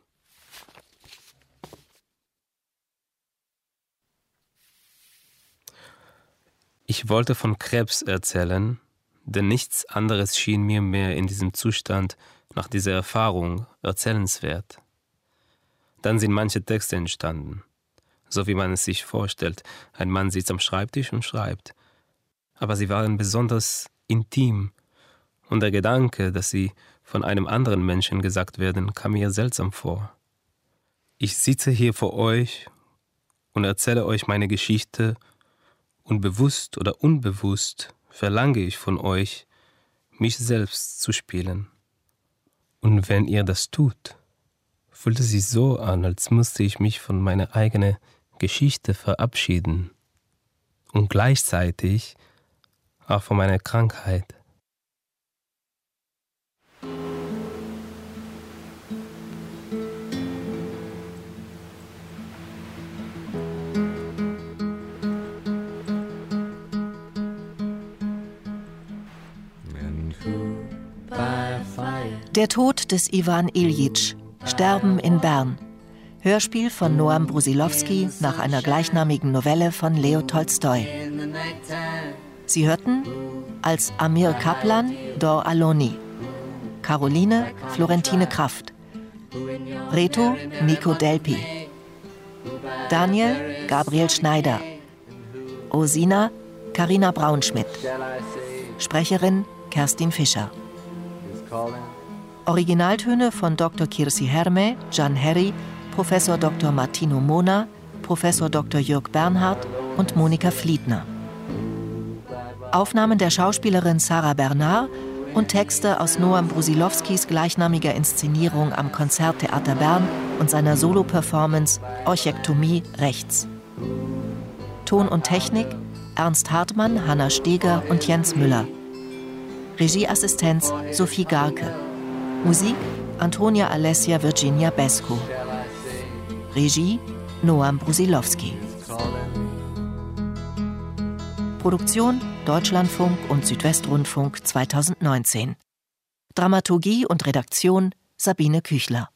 Ich wollte von Krebs erzählen, denn nichts anderes schien mir mehr in diesem Zustand nach dieser Erfahrung erzählenswert. Dann sind manche Texte entstanden, so wie man es sich vorstellt. Ein Mann sitzt am Schreibtisch und schreibt. Aber sie waren besonders intim und der Gedanke, dass sie von einem anderen Menschen gesagt werden, kam mir seltsam vor. Ich sitze hier vor euch und erzähle euch meine Geschichte und bewusst oder unbewusst verlange ich von euch, mich selbst zu spielen. Und wenn ihr das tut, fühlt es sich so an, als müsste ich mich von meiner eigenen Geschichte verabschieden und gleichzeitig auch von meiner Krankheit. Der Tod des Iwan Iljitsch. Sterben in Bern. Hörspiel von Noam Brusilowski nach einer gleichnamigen Novelle von Leo Tolstoi. Sie hörten als Amir Kaplan Dor Aloni, Caroline Florentine Kraft, Reto Nico Delpi, Daniel Gabriel Schneider, Osina Carina Braunschmidt, Sprecherin Kerstin Fischer. Originaltöne von Doktor Kirsi Herme, Gian Herry, Professor Doktor Martino Mona, Professor Doktor Jörg Bernhard und Monika Fliedner. Aufnahmen der Schauspielerin Sarah Bernard und Texte aus Noam Brusilowskis gleichnamiger Inszenierung am Konzerttheater Bern und seiner Solo-Performance Orchektomie rechts. Ton und Technik Ernst Hartmann, Hanna Steger und Jens Müller. Regieassistenz Sophie Garke. Musik Antonia Alessia Virginia Besco. Regie Noam Brusilowski. Produktion Deutschlandfunk und Südwestrundfunk zweitausendneunzehn. Dramaturgie und Redaktion Sabine Küchler.